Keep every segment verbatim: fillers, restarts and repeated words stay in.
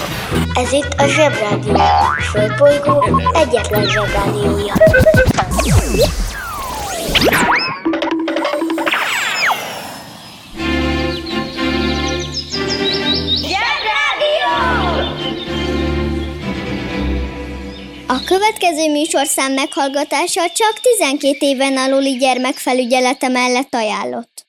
Ez itt a Zsebrádió, a Földbolygó egyetlen Zsebrádiója. A következő műsorszám meghallgatása csak tizenkét éven aluli gyermekfelügyelete mellett ajánlott.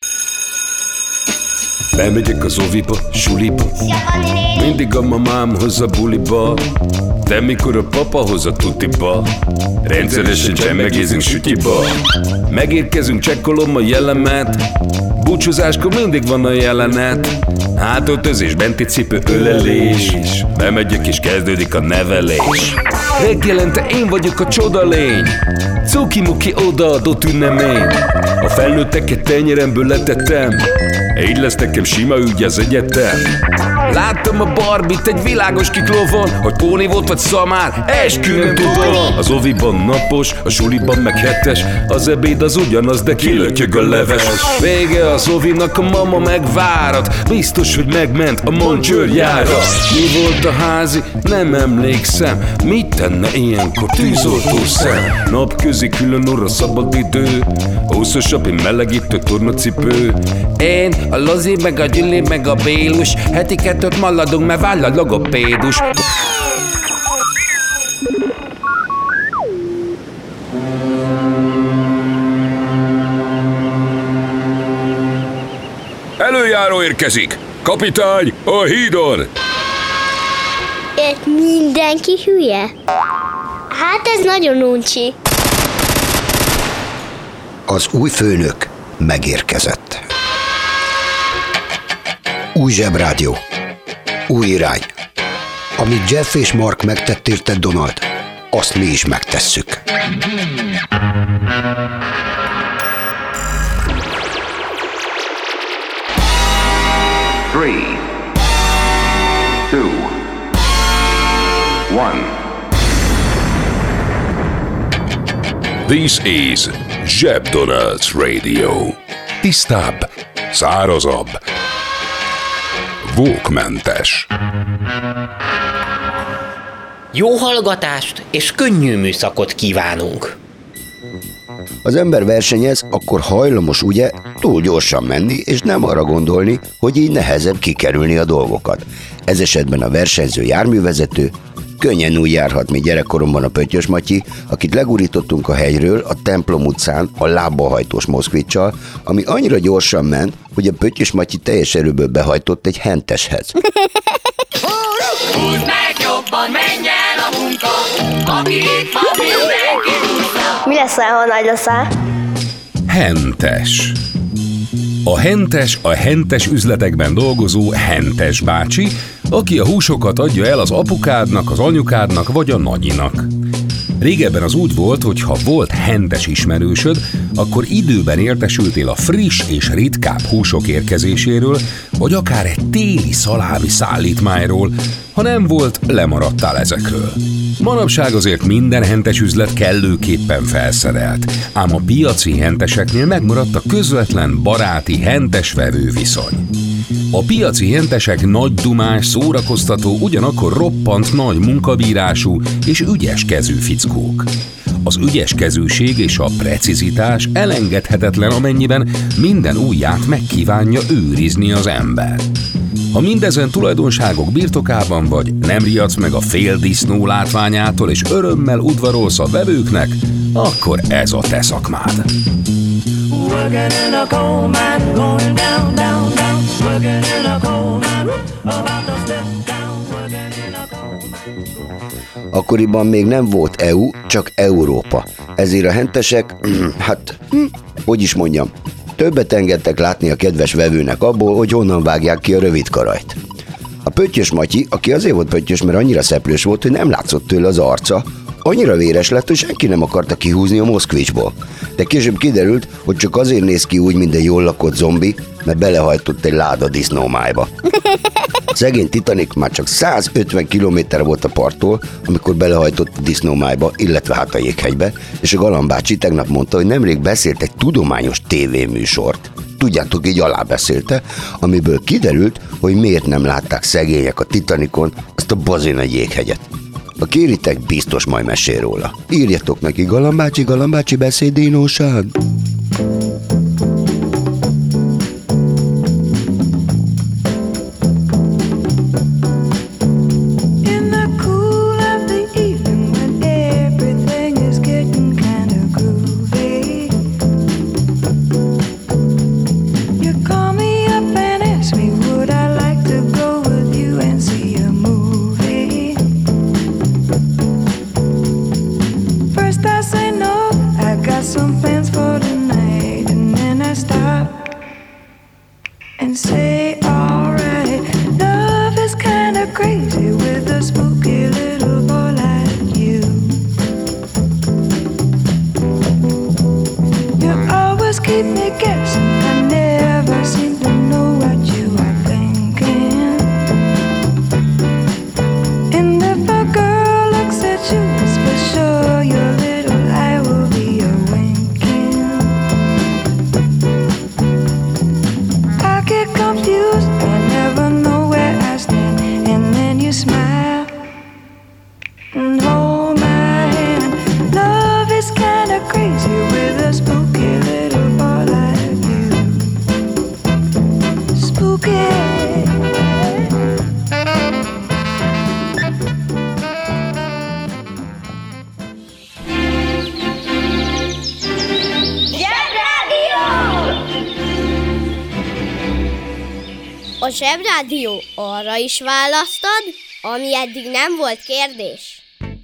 Bemegyek az oviba, suliba, mindig a mamám hoz a buliba, de mikor a papa hoz a tutiba, rendszeresen csemmegézünk sütyiba. Megérkezünk, csekkolom a jellemet, búcsúzáskor mindig van a jelenet. Hátöltözés, benti cipő, ölelés, bemegyek és kezdődik a nevelés. Reggelente én vagyok a csoda lény, cuki-muki odaadott ünnemény. A felnőtteket tenyeremből letettem, így lesz nekem sima ügy az egyetem. Láttam a Barbit egy világos kiklovon, hogy Póni volt vagy szamár, esküvőn tudom. Az oviban napos, a suliban meg hetes, az ebéd az ugyanaz, de kilötyög a leves. Vége az ovinak, a mama megvárat, biztos, hogy megment a Moncsőrjára. Mi volt a házi? Nem emlékszem, mit tenne ilyenkor tűzoltó szem? Napközi külön orra szabad idő, húszosabb, melegítő tornacipő. Én, a Lozi, meg a Gyüli, meg a Bélus, heti kettőt maladunk, mert váll a logopédus. Előjáró érkezik! Kapitány, a hídon! Itt mindenki hülye? Hát ez nagyon uncsi. Az új főnök megérkezett. Új Zsebrádió. Új irány. Amit Jeff és Mark megtett érte Donald, azt mi is megtesszük. Three, two, one. This is Zseb Donald's Radio. Tisztább, szárazabb, vókmentes. Jó hallgatást és könnyű műszakot kívánunk! Az ember versenyez, akkor hajlamos ugye túl gyorsan menni, és nem arra gondolni, hogy így nehezebb kikerülni a dolgokat. Ez esetben a versenyző járművezető könnyen úgy járhat, mint gyerekkoromban a Pöttyös Matyi, akit legurítottunk a hegyről a Templom utcán a lábbahajtós moszkvicsal, ami annyira gyorsan ment, hogy a Pöttyös Matyi teljes erőből behajtott egy henteshez. Húzd meg jobban, menj el a munka, aki itt van, mindenki húzza. Mi leszel, ha nagy leszel? Hentes. A hentes a hentes üzletekben dolgozó hentes bácsi, aki a húsokat adja el az apukádnak, az anyukádnak vagy a nagyinak. Régebben az úgy volt, hogy ha volt hentes ismerősöd, akkor időben értesültél a friss és ritkább húsok érkezéséről, vagy akár egy téli szalámi szállítmányról, ha nem volt, lemaradtál ezekről. Manapság azért minden hentes üzlet kellőképpen felszerelt, ám a piaci henteseknél megmaradt a közvetlen baráti hentes-vevő viszony. A piaci hentesek nagy dumás, szórakoztató, ugyanakkor roppant nagy munkabírású és ügyes kezű fickók. Az ügyes kezűség és a precizitás elengedhetetlen, amennyiben minden ujját megkívánja őrizni az ember. Ha mindezen tulajdonságok birtokában vagy, nem riadsz meg a fél disznó látványától és örömmel udvarolsz a vevőknek, akkor ez a te szakmád. Akkoriban még nem volt é u, csak Európa. Ezért a hentesek, hát, hogy is mondjam, többet engedtek látni a kedves vevőnek abból, hogy honnan vágják ki a rövid karajt. A Pöttyös Matyi, aki azért volt pöttyös, mert annyira szeplős volt, hogy nem látszott tőle az arca, annyira véres lett, hogy senki nem akarta kihúzni a Moszkvicsból. De később kiderült, hogy csak azért néz ki úgy, mint egy jól lakott zombi, mert belehajtott egy láda disznómájba. Szegény Titanic már csak százötven kilométerre volt a parttól, amikor belehajtott a disznómájba, illetve hát a jéghegybe, és a galambácsi tegnap mondta, hogy nemrég beszélt egy tudományos tévéműsort. Tudjátok, így alábeszélte, amiből kiderült, hogy miért nem látták szegények a Titanicon azt a bazin egy jéghegyet. Ha kéritek, biztos majd mesél róla. Írjatok neki, galambácsi, galambácsi beszédínóság. A Zsebrádió arra is választad, ami eddig nem volt kérdés.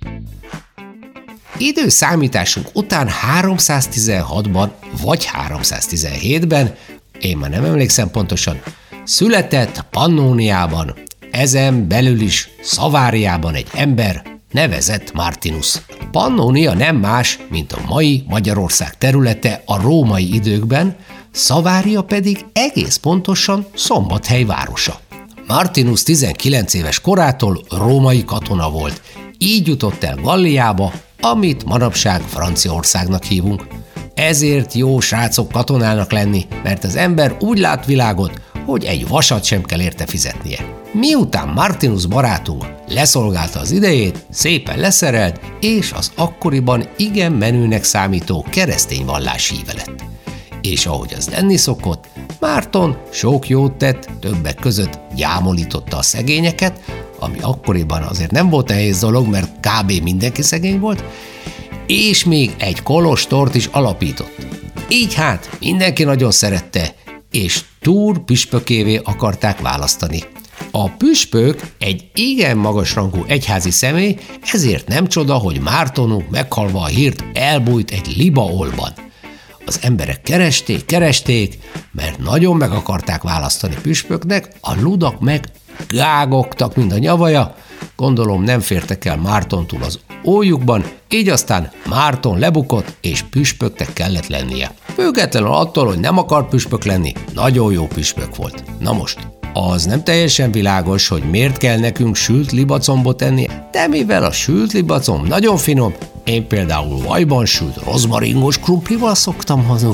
Időszámításunk után háromszáztizenhatban vagy háromszáztizenhétben, én már nem emlékszem pontosan, született Pannóniában, ezen belül is Szaváriában egy ember, nevezett Martinus. Pannónia nem más, mint a mai Magyarország területe a római időkben, Szavária pedig egész pontosan Szombathely városa. Martinus tizenkilenc éves korától római katona volt, így jutott el Galliába, amit manapság Franciaországnak hívunk. Ezért jó srácok katonának lenni, mert az ember úgy lát világot, hogy egy vasat sem kell érte fizetnie. Miután Martinus barátunk leszolgálta az idejét, szépen leszerelt, és az akkoriban igen menőnek számító keresztény vallás híve lett. És ahogy az lenni szokott, Márton sok jót tett, többek között gyámolította a szegényeket, ami akkoriban azért nem volt nehéz dolog, mert kb. Mindenki szegény volt, és még egy kolostort is alapított. Így hát mindenki nagyon szerette, és Túr püspökévé akarták választani. A püspök egy igen magasrangú egyházi személy, ezért nem csoda, hogy Mártonunk meghalva a hírt elbújt egy libaolban. Az emberek keresték, keresték, mert nagyon meg akarták választani püspöknek, a ludak meg gágogtak, mint a nyavaja, gondolom nem fértek el Mártontól az ójukban, így aztán Márton lebukott, és püspöknek kellett lennie. Függetlenül attól, hogy nem akar püspök lenni, nagyon jó püspök volt. Na most, az nem teljesen világos, hogy miért kell nekünk sült libacombot enni, de mivel a sült libacomb nagyon finom, én például vajban sült rozmaringos krumplival szoktam haza.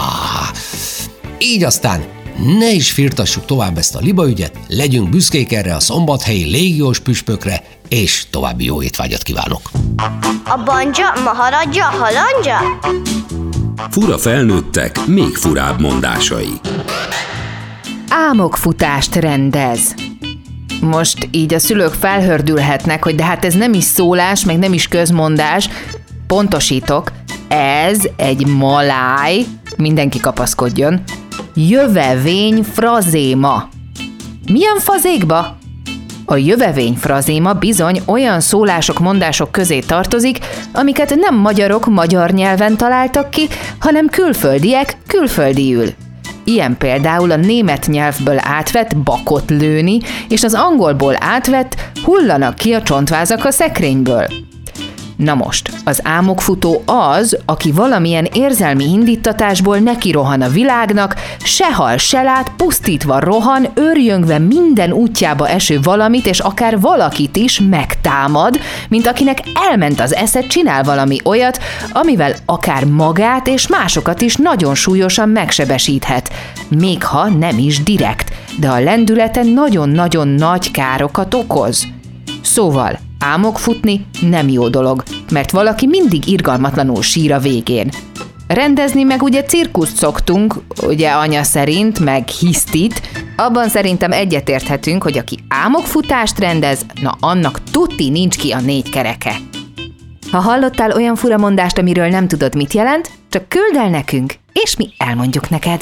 Így aztán ne is firtassuk tovább ezt a libaügyet, legyünk büszkék erre a szombathelyi légiós püspökre, és további jó étvágyat kívánok! A banja, maharadja, halandja? Fura felnőttek, még furább mondásai. Álmokfutást rendez. Most így a szülők felhördülhetnek, hogy de hát ez nem is szólás, meg nem is közmondás. Pontosítok, ez egy maláj, mindenki kapaszkodjon, jövevény frazéma. Milyen fazékba? A jövevény frazéma bizony olyan szólások, mondások közé tartozik, amiket nem magyarok magyar nyelven találtak ki, hanem külföldiek külföldiül. Ilyen például a német nyelvből átvett bakot lőni, és az angolból átvett hullanak ki a csontvázak a szekrényből. Na most, az álmokfutó az, aki valamilyen érzelmi indítatásból nekirohan a világnak, se hal, se lát, pusztítva rohan, őrjöngve minden útjába eső valamit, és akár valakit is megtámad, mint akinek elment az esze, csinál valami olyat, amivel akár magát és másokat is nagyon súlyosan megsebesíthet, még ha nem is direkt, de a lendülete nagyon-nagyon nagy károkat okoz. Szóval, álmok futni nem jó dolog, mert valaki mindig irgalmatlanul sír a végén. Rendezni meg ugye cirkuszt szoktunk, ugye anya szerint, meg hisztit, abban szerintem egyetérthetünk, hogy aki álmokfutást rendez, na annak tuti nincs ki a négy kereke. Ha hallottál olyan furamondást, amiről nem tudod, mit jelent, csak küld el nekünk, és mi elmondjuk neked.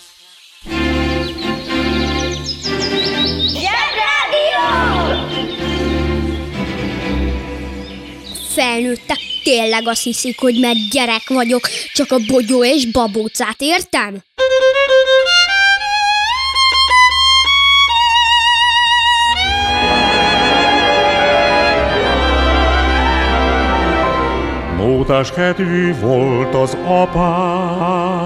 Felnőttek tényleg azt hiszik, hogy mert gyerek vagyok, csak a bogyó és babócát értem? Nótás kedvű volt az apám.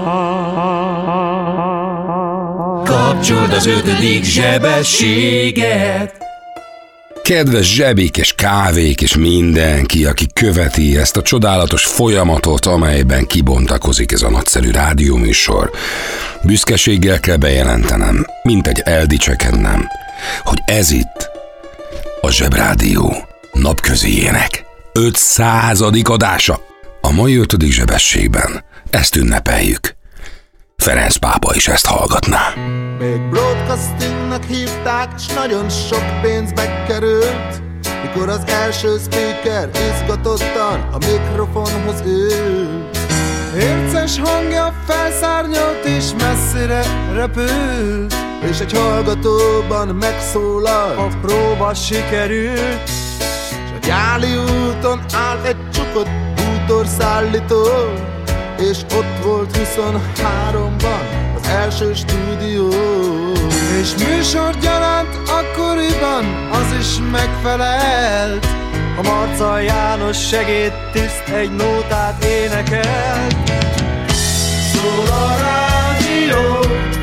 Kapcsold az ötödik zsebességet. Kedves zsebik és kávék és mindenki, aki követi ezt a csodálatos folyamatot, amelyben kibontakozik ez a nagyszerű rádióműsor. Büszkeséggel kell bejelentenem, mint egy eldicsekednem, hogy ez itt a Zsebrádió napközijének ötszázadik adása. A mai ötödik zsebességben ezt ünnepeljük. Ferenc pápa is ezt hallgatná. Még broadcastingnak hívták, s nagyon sok pénzbe került, mikor az első speaker izgatottan a mikrofonhoz ült. Érces hangja felszárnyalt és messzire repült, és egy hallgatóban megszólalt, a próba sikerült. S a Gyáli úton állt egy csukott bútorszállító, és ott volt huszonháromban az első stúdió. És műsorgyaránt akkoriban az is megfelelt, a Marccal János segédtiszt egy nótát énekelt. Szól a rádió,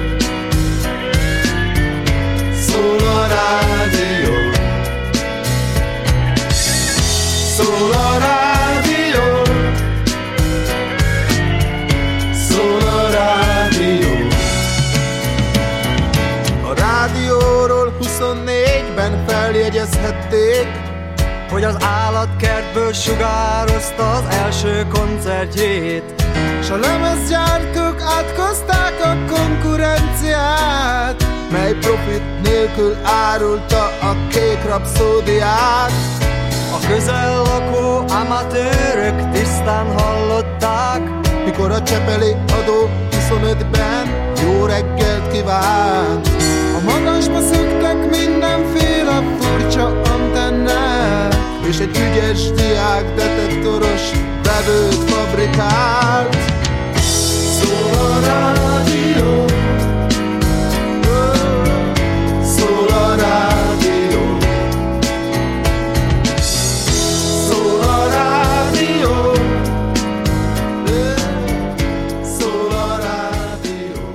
szól a rádió, szól a rádió. huszonnégyben feljegyezhették, hogy az állatkertből sugározta az első koncertjét, s a lemezgyártók átkozták a konkurenciát, mely profit nélkül árulta a kék rapszódiát. A közel lakó amatőrök tisztán hallották, mikor a Csepeli adó huszonötben jó reggelt kívánt. A magasba szöktek mindenféle furcsa antennák, és egy ügyes diák detektoros vevőt fabrikált. Szól a rádió, szól a rádió, szól a rádió, szól a rádió.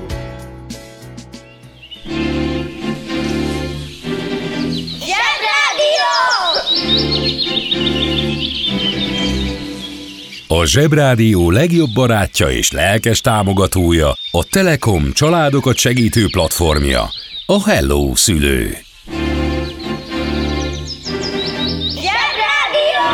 A Zsebrádió legjobb barátja és lelkes támogatója, a Telekom családokat segítő platformja, a Hello Szülő. Zsebrádió!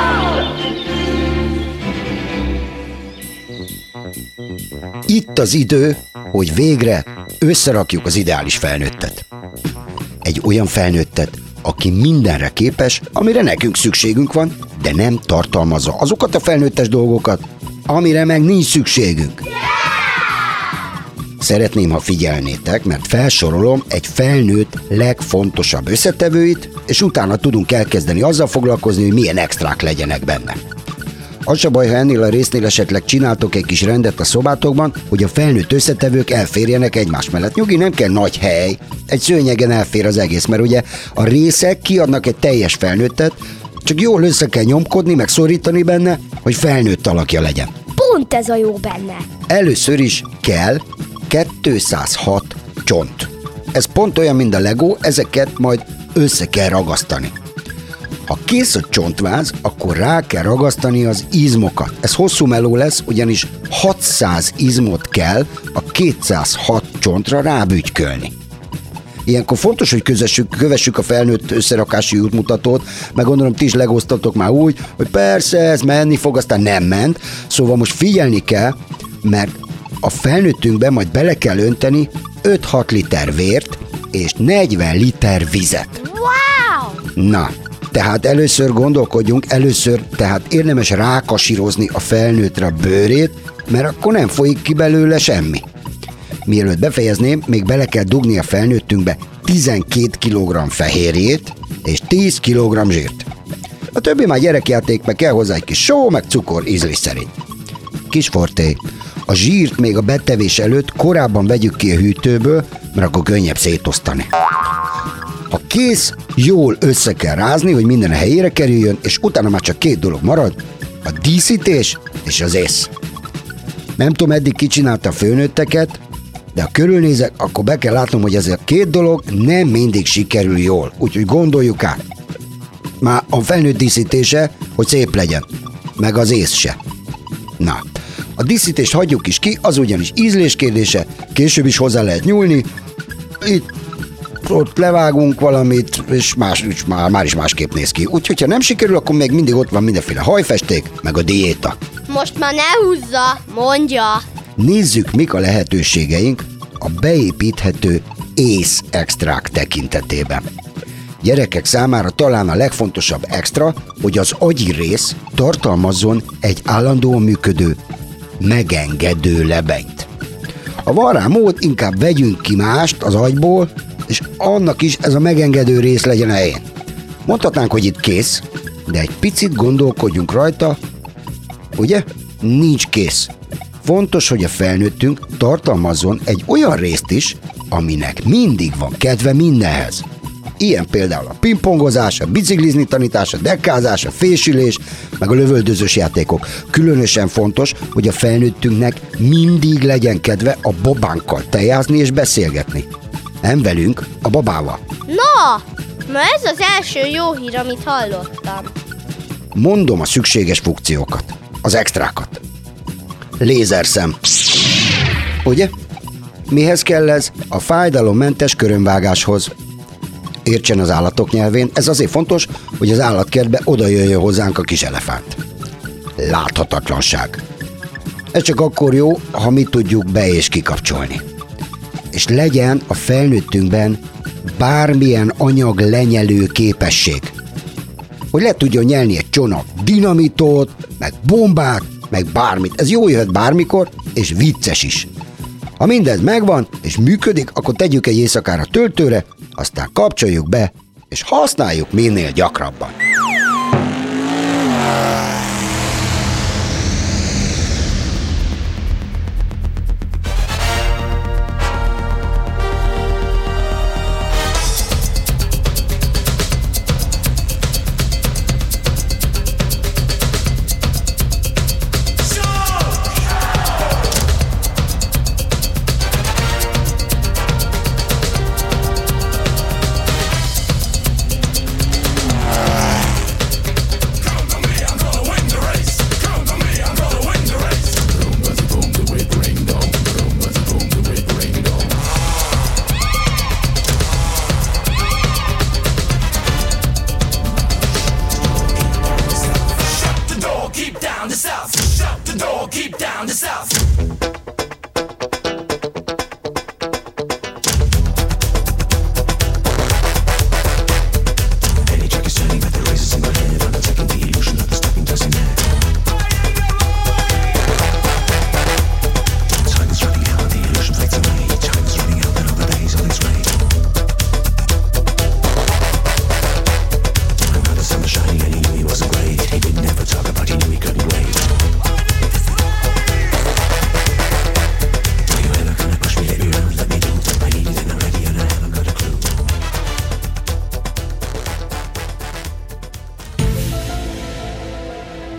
Itt az idő, hogy végre összerakjuk az ideális felnőttet. Egy olyan felnőttet, aki mindenre képes, amire nekünk szükségünk van, de nem tartalmazza azokat a felnőttes dolgokat, amire meg nincs szükségünk. Szeretném, ha figyelnétek, mert felsorolom egy felnőtt legfontosabb összetevőit, és utána tudunk elkezdeni azzal foglalkozni, hogy milyen extrák legyenek benne. Az se baj, ha ennél a résznél esetleg csináltok egy kis rendet a szobátokban, hogy a felnőtt összetevők elférjenek egymás mellett. Nyugi, nem kell nagy hely, egy szőnyegen elfér az egész, mert ugye a részek kiadnak egy teljes felnőttet, Csak jól össze kell nyomkodni, meg szorítani benne, hogy felnőtt alakja legyen. Pont ez a jó benne. Először is kell kétszázhat csont. Ez pont olyan, mint a Lego, ezeket majd össze kell ragasztani. Ha kész a csontváz, akkor rá kell ragasztani az izmokat. Ez hosszú meló lesz, ugyanis hatszáz izmot kell a kétszázhat csontra rábügykölni. Ilyenkor fontos, hogy közessük, kövessük a felnőtt összerakási útmutatót, meg gondolom ti is legoztatok már úgy, hogy persze ez menni fog, aztán nem ment. Szóval most figyelni kell, mert a felnőttünkben majd bele kell önteni öt-hat liter vért és negyven liter vizet. Wow! Na, tehát először gondolkodjunk, először tehát érdemes rákasírozni a felnőttre a bőrét, mert akkor nem folyik ki belőle semmi. Mielőtt befejezném, még bele kell dugni a felnőttünkbe tizenkét kilogramm fehérjét és tíz kilogramm zsírt. A többi már gyerekjáték, meg kell hozzá egy kis só, meg cukor ízlés szerint. Kis forté, a zsírt még a betevés előtt korábban vegyük ki a hűtőből, mert akkor könnyebb szétosztani. Ha kész, jól össze kell rázni, hogy minden a helyére kerüljön, és utána már csak két dolog marad, a díszítés és az ész. Nem tudom, eddig ki csinálta a főnőtteket, de ha körülnézek, akkor be kell látnom, hogy ez a két dolog nem mindig sikerül jól, úgyhogy gondoljuk át. Már a felnőtt díszítése, hogy szép legyen, meg az ész se. Na, a díszítést hagyjuk is ki, az ugyanis ízlés kérdése, később is hozzá lehet nyúlni, itt ott levágunk valamit, és más, már, már is másképp néz ki. Úgyhogy ha nem sikerül, akkor még mindig ott van mindenféle hajfesték, meg a diéta. Most már ne húzza, mondja. Nézzük, mik a lehetőségeink a beépíthető ész extrák tekintetében. Gyerekek számára talán a legfontosabb extra, hogy az agyi rész tartalmazzon egy állandóan működő, megengedő lebenyt. Ha van rá mód, inkább vegyünk ki mást az agyból, és annak is ez a megengedő rész legyen a helyén. Mondhatnánk, hogy itt kész, de egy picit gondolkodjunk rajta, ugye? Nincs kész. Fontos, hogy a felnőttünk tartalmazzon egy olyan részt is, aminek mindig van kedve mindenhez. Ilyen például a pingpongozás, a biciklizni tanítás, a dekkázás, a fésülés, meg a lövöldözős játékok. Különösen fontos, hogy a felnőttünknek mindig legyen kedve a babánkkal tejázni és beszélgetni. Nem velünk, a babával. Na, na ez az első jó hír, amit hallottam. Mondom a szükséges funkciókat, az extrákat. Lézerszem. Ugye? Mihez kell ez? A fájdalommentes körömvágáshoz. Értsen az állatok nyelvén, ez azért fontos, hogy az állatkertbe oda jöjjön hozzánk a kis elefánt. Láthatatlanság. Ez csak akkor jó, ha mi tudjuk be- és kikapcsolni. És legyen a felnőttünkben bármilyen anyag lenyelő képesség. Hogy le tudjon nyelni egy csomag dinamitot, meg bombát, meg bármit. Ez jó jöhet bármikor, és vicces is. Ha mindez megvan, és működik, akkor tegyük egy éjszakára töltőre, aztán kapcsoljuk be, és használjuk minél gyakrabban.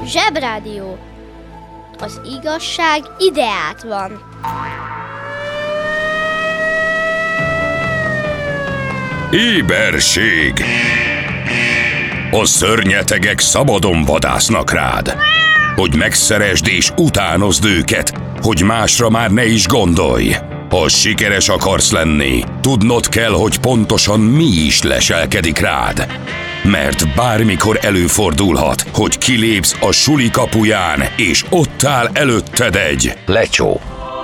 Zsebrádió. Az igazság ide át van. Éberség! A szörnyetegek szabadon vadásznak rád, hogy megszeresd és utánozd őket, hogy másra már ne is gondolj. Ha sikeres akarsz lenni, tudnod kell, hogy pontosan mi is leselkedik rád. Mert bármikor előfordulhat, hogy kilépsz a suli kapuján, és ott áll előtted egy lecsó.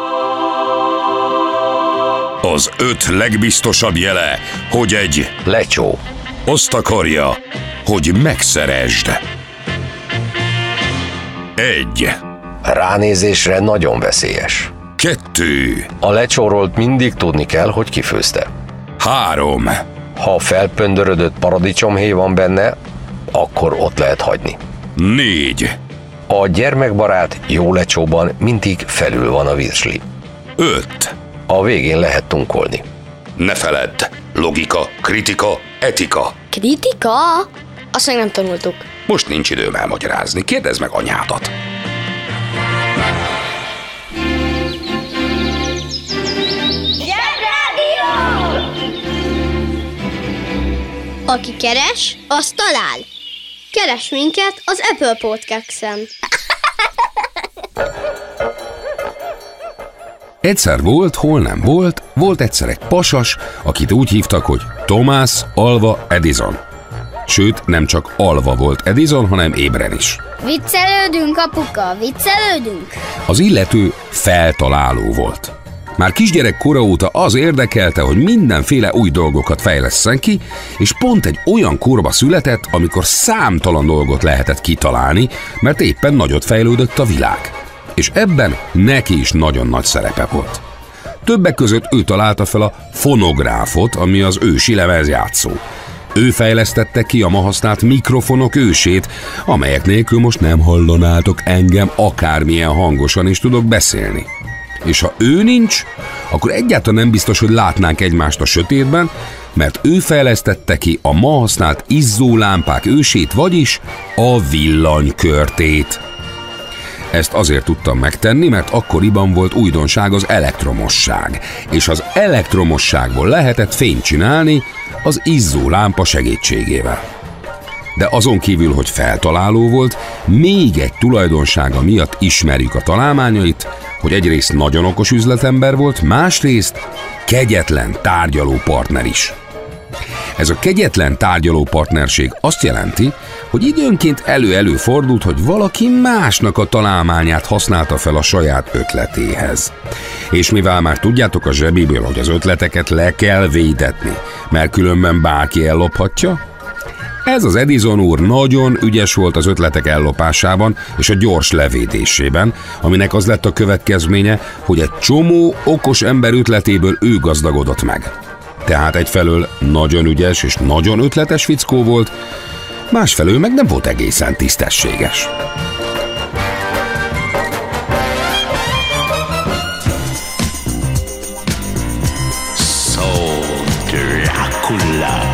Az öt legbiztosabb jele, hogy egy lecsó azt akarja, hogy megszeresd. Egy. Ránézésre nagyon veszélyes. Kettő. A lecsóról mindig tudni kell, hogy kifőzte. Három. Ha felpöndörödött paradicsomhéj van benne, akkor ott lehet hagyni. Négy. A gyermekbarát jó lecsóban mindig felül van a virsli. Öt. A végén lehet tunkolni. Ne feledd, logika, kritika, etika. Kritika? Azt meg nem tanultuk. Most nincs időm elmagyarázni, kérdezd meg anyádat. Aki keres, az talál. Keres minket az Apple Podcast-en. Egyszer volt, hol nem volt, volt egyszer egy pasas, akit úgy hívtak, hogy Thomas Alva Edison. Sőt, nem csak alva volt Edison, hanem ébren is. Viccelődünk, apuka, viccelődünk. Az illető feltaláló volt. Már kisgyerek kora óta az érdekelte, hogy mindenféle új dolgokat fejlesszen ki, és pont egy olyan korba született, amikor számtalan dolgot lehetett kitalálni, mert éppen nagyot fejlődött a világ. És ebben neki is nagyon nagy szerepe volt. Többek között ő találta fel a fonográfot, ami az ősi lemezjátszó. Ő fejlesztette ki a ma használt mikrofonok ősét, amelyek nélkül most nem hallanátok engem, akármilyen hangosan is tudok beszélni. És ha ő nincs, akkor egyáltalán nem biztos, hogy látnánk egymást a sötétben, mert ő fejlesztette ki a ma használt izzólámpák ősét, vagyis a villanykörtét. Ezt azért tudtam megtenni, mert akkoriban volt újdonság az elektromosság, és az elektromosságból lehetett fényt csinálni az izzólámpa segítségével. De azon kívül, hogy feltaláló volt, még egy tulajdonsága miatt ismerjük a találmányait, hogy egyrészt nagyon okos üzletember volt, másrészt kegyetlen tárgyaló partner is. Ez a kegyetlen tárgyaló partnerség azt jelenti, hogy időnként elő-elő fordult, hogy valaki másnak a találmányát használta fel a saját ötletéhez. És mivel már tudjátok a zsebiből, hogy az ötleteket le kell védetni, mert különben bárki ellophatja, ez az Edison úr nagyon ügyes volt az ötletek ellopásában és a gyors levédésében, aminek az lett a következménye, hogy egy csomó okos ember ötletéből ő gazdagodott meg. Tehát egyfelől nagyon ügyes és nagyon ötletes fickó volt, másfelől meg nem volt egészen tisztességes. So Dracula.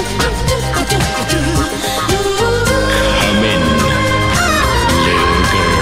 Come in, little girl.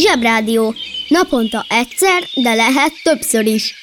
Zsebrádió. Naponta egyszer, de lehet többször is.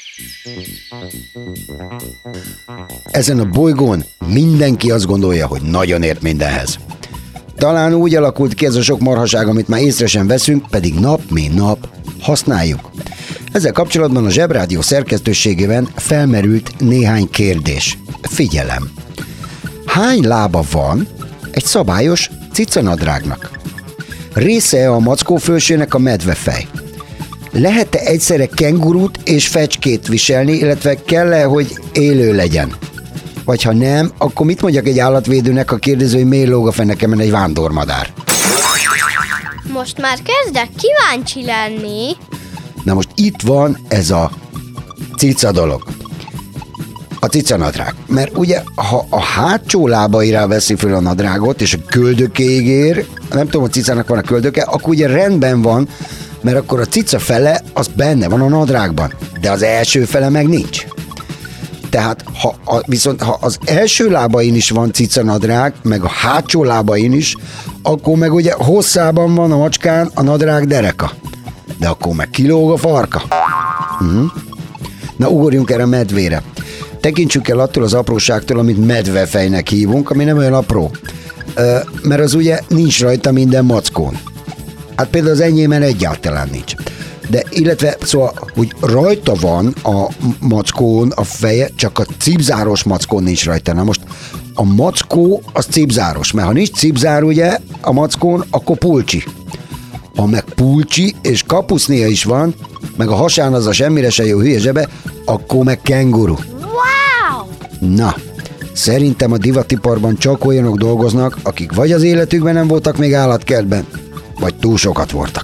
Ezen a bolygón mindenki azt gondolja, hogy nagyon ért mindenhez. Talán úgy alakult ki ez a sok marhaság, amit már észre sem veszünk, pedig nap mint nap használjuk. Ezzel kapcsolatban a Zsebrádió szerkesztőségében felmerült néhány kérdés. Figyelem! Hány lába van egy szabályos cicanadrágnak? Része a mackó fölsének a medvefej? Lehet-e egyszerre kengurút és fecskét viselni, illetve kell-e, hogy élő legyen? Vagy ha nem, akkor mit mondjak egy állatvédőnek, a kérdező, hogy miért lóg a fenekemen egy vándormadár? Most már kezdek kíváncsi lenni. Na most itt van ez a cica dolog. A cicanadrág. Mert ugye, ha a hátsó lábaira veszi föl a nadrágot, és a köldökéig ér, nem tudom, a cicának van a köldöke, akkor ugye rendben van, mert akkor a cica fele az benne van a nadrágban, de az első fele meg nincs. Tehát ha a, viszont ha az első lábain is van cicanadrág, meg a hátsó lábain is, akkor meg ugye hosszában van a macskán a nadrág dereka. De akkor meg kilóg a farka. Uh-huh. Na, ugorjunk erre a medvére. Tekintsük el attól az apróságtól, amit medvefejnek hívunk, ami nem olyan apró. Ö, mert az ugye nincs rajta minden mackón. Hát például az enyémen egyáltalán nincs. De illetve, szóval, hogy rajta van a mackón a feje, csak a cipzáros mackón nincs rajta. Na most a mackó az cipzáros, mert ha nincs cipzár ugye a mackón, akkor pulcsi. Ha meg pulcsi és kapusznia is van, meg a hasán az a semmire se jó hülye zsebe, akkor meg kenguru. Wow! Na, szerintem a divatiparban csak olyanok dolgoznak, akik vagy az életükben nem voltak még állatkertben, vagy túl sokat voltak.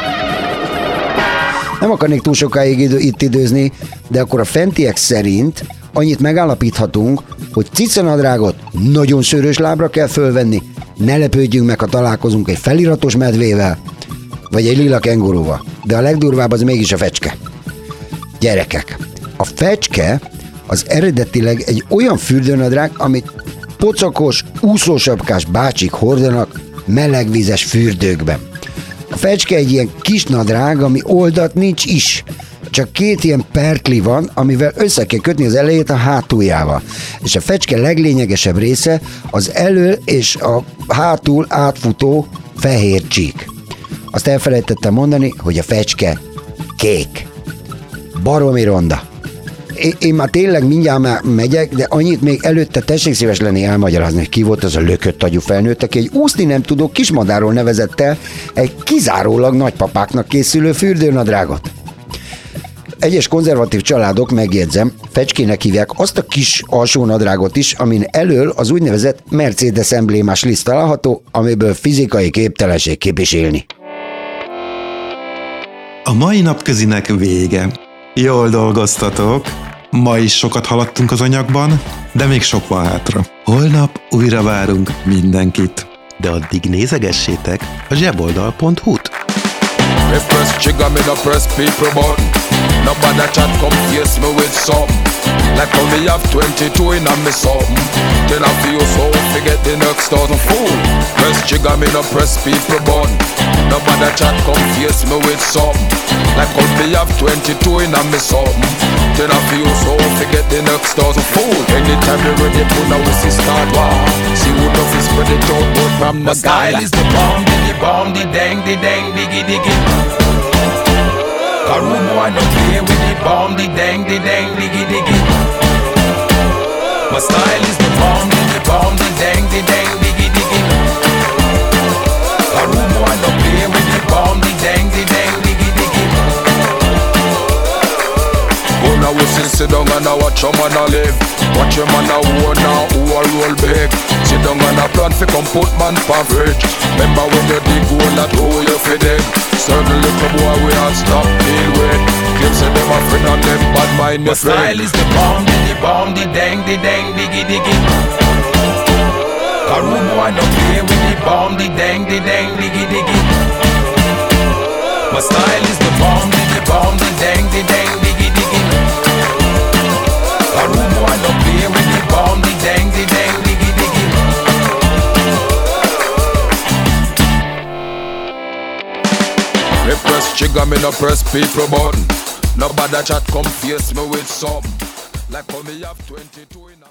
Nem akarnék túl sokáig idő, itt időzni, de akkor a fentiek szerint annyit megállapíthatunk, hogy cicanadrágot nagyon szőrös lábra kell fölvenni, ne lepődjünk meg, ha találkozunk egy feliratos medvével, vagy egy lila kengurúval. De a legdurvább az mégis a fecske. Gyerekek, a fecske az eredetileg egy olyan fürdőnadrág, amit pocakos, úszósapkás bácsik hordanak melegvizes fürdőkben. A fecske egy ilyen kis nadrág, ami oldat nincs is. Csak két ilyen pertli van, amivel össze kell kötni az elejét a hátuljával. És a fecske leglényegesebb része az elől és a hátul átfutó fehér csík. Azt elfelejtettem mondani, hogy a fecske kék. Baromi ronda. Én, én már tényleg mindjárt már megyek, de annyit még előtte tessék szíves lenni elmagyarázni, hogy ki volt az a lökött agyú felnőtt, aki egy úszni nem tudó kismadáról nevezett el egy kizárólag nagypapáknak készülő fürdőnadrágot. Egyes konzervatív családok, megjegyzem, fecskének hívják azt a kis alsó nadrágot is, amin elől az úgynevezett Mercedes emblémás liszt található, amiből fizikai képtelenség képviselni. A mai napközinek vége. Jól dolgoztatok. Ma is sokat haladtunk az anyagban, de még sok van hátra. Holnap újra várunk mindenkit. De addig nézegessétek a zseboldal pont hu-t. Me press trigger, me no press people button. Nobody chat come face me with something. Like how me have twenty-two in a me something. Then I feel so forget the next thousand fool. Press trigger, me no press people button. Nobody chat come face me with something. Like how me have twenty-two in a me something. Then I feel so forget the next thousand fool. Anytime you ready, put now we see start war. See who does is spread it out, but from the style is the bomb, the bomb, the dang, the dang, diggy, diggy. A room boy no play with the bomb, the dang, the dang, diggy, diggy. My style is the bomb, the bomb, the dang, the dang, diggy, diggy. A room boy no play with the bomb, the dang, the dang, diggy, diggy. Go now we sit, sit down and I watch your man a live. Watch your man a own now who a roll big. Sit down and a plan fi come put man for fridge. Remember when you dig hole that hole you fi dig. Certain little boy we all stop deal with. Claim say them a friend and them bad mind your friend. My style is the bomb, the bomb, the dang, the dang, diggy, diggy. A room boy no play with the bomb, the dang, the dang, diggy, diggy. My style is the bomb, the bomb, the dang, the dang, diggy, diggy. A room boy no play with the bomb, the dang, the dang, diggy, diggy. Me press me no press people button. Nobody chat come face me with something. Like how me have twenty-two in